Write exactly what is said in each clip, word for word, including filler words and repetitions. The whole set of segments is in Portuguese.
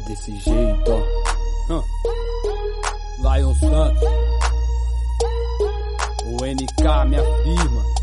desse jeito, ó. Hum. Lion Santos, o N K, minha firma.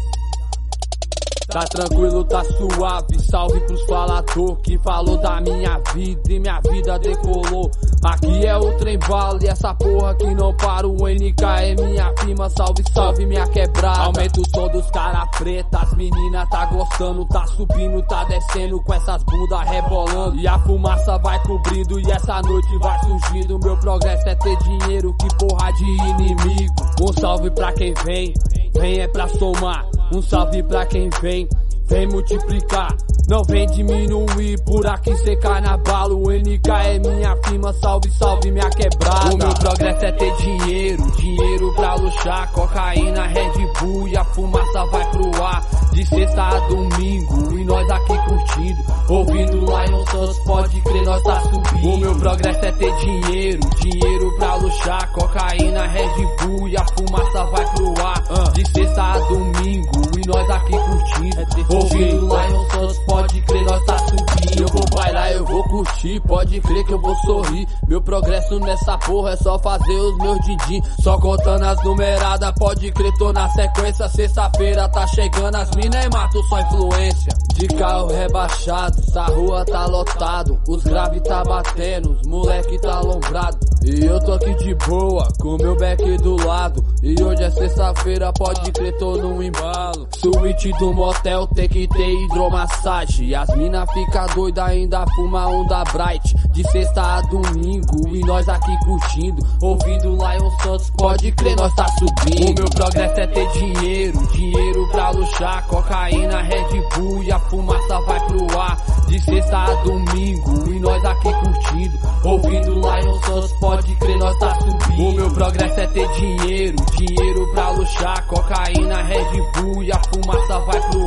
Tá tranquilo, tá suave, salve pros falador que falou da minha vida e minha vida decolou. Aqui é o trem bala e essa porra que não para, o N K é minha firma, salve, salve minha quebrada. Aumenta o som dos cara preta, as meninas tá gostando, tá subindo, tá descendo com essas bundas rebolando. E a fumaça vai cobrindo e essa noite vai surgindo, meu progresso é ter dinheiro, que porra de inimigo. Um salve pra quem vem, vem é pra somar. Um salve pra quem vem, vem multiplicar. Não vem diminuir, por aqui cê cai na bala. O N K é minha firma, salve, salve minha quebrada. O meu progresso é ter dinheiro, dinheiro pra luxar. Cocaína, Red Bull e a fumaça vai pro ar. De sexta a domingo e nós aqui curtindo, ouvindo Lion Santos, pode crer, nós tá subindo. O meu progresso é ter dinheiro, dinheiro pra luxar. Cocaína, Red Bull e a fumaça vai pro ar. De sexta a domingo e nós aqui curtindo, ouvindo Lion Santos, pode crer, nós tá subindo. Eu vou bailar, eu vou curtir, pode crer que eu vou sorrir. Meu progresso nessa porra é só fazer os meus din-din. Só contando as numeradas, pode crer, tô na sequência. Sexta-feira tá chegando, as mina e mato só influência. De carro rebaixado, essa rua tá lotado. Os grave tá batendo, os moleque tá alombrado. E eu tô aqui de boa, com meu back do lado. E hoje é sexta-feira, pode crer, tô num embalo. Suíte do motel tem que ter hidromassagem. E as mina fica doida, ainda fuma onda bright. De sexta a domingo e nós aqui curtindo, ouvindo Lion Santos, pode crer, nós tá subindo. O meu progresso é ter dinheiro, dinheiro pra luxar. Cocaína, Red Bull e a fumaça vai pro ar. De sexta a domingo e nós aqui curtindo, ouvindo Lion Santos, pode crer, nós tá subindo. O meu progresso é ter dinheiro, dinheiro pra luxar. Cocaína, Red Bull e a fumaça vai pro